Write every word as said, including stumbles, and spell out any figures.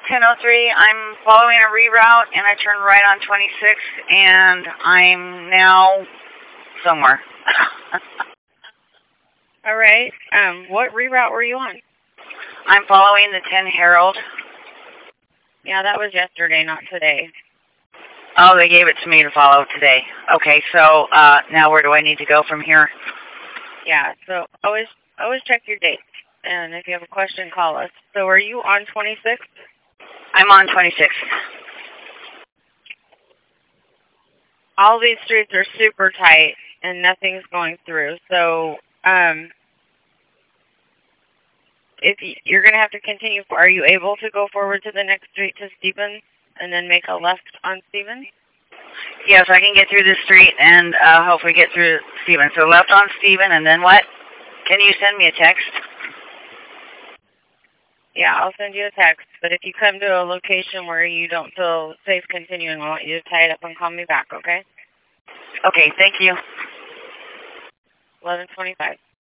ten oh three. I'm following a reroute, and I turned right on twenty-six, and I'm now somewhere. All right. Um, what reroute were you on? I'm following the ten Herald. Yeah, that was yesterday, not today. Oh, they gave it to me to follow today. Okay, so uh, now where do I need to go from here? Yeah, so always always check your dates. And if you have a question, call us. So are you on twenty-six? I'm on twenty-six. All these streets are super tight, and nothing's going through. So um, if you, you're going to have to continue, are you able to go forward to the next street to Stevens and then make a left on Stevens? Yes, I can get through this street and uh, hopefully get through Stevens. So left on Stevens, and then what? Can you send me a text? Yeah, I'll send you a text. But if you come to a location where you don't feel safe continuing, I want you to tie it up and call me back, okay? Okay, thank you. eleven twenty-five.